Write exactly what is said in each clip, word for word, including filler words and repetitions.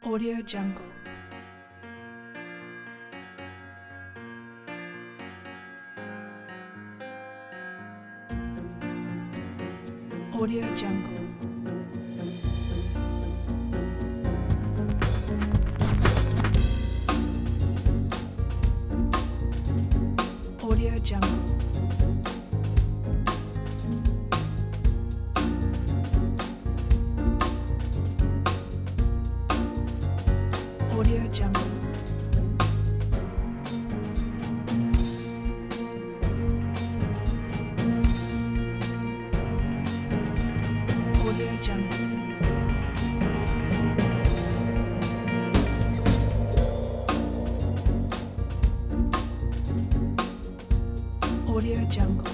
Audio Jungle. Audio Jungle. Audio Jungle. Audio Jungle. Audio Jungle. Audio Jungle.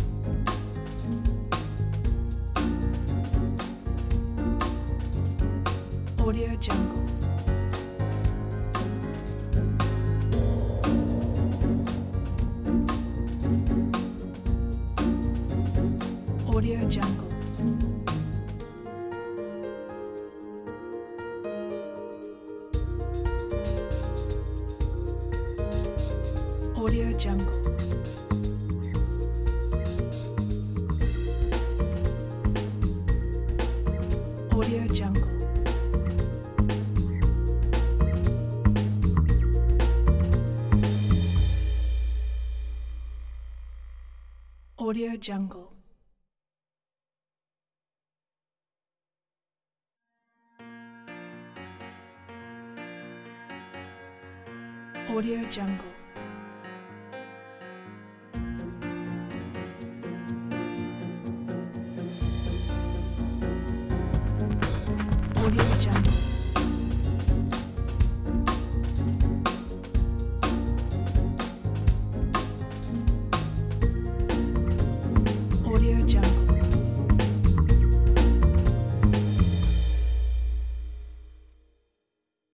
Audio Jungle. Audio Jungle. Audio Jungle. Audio Jungle. Audio Jungle. Audio Jungle.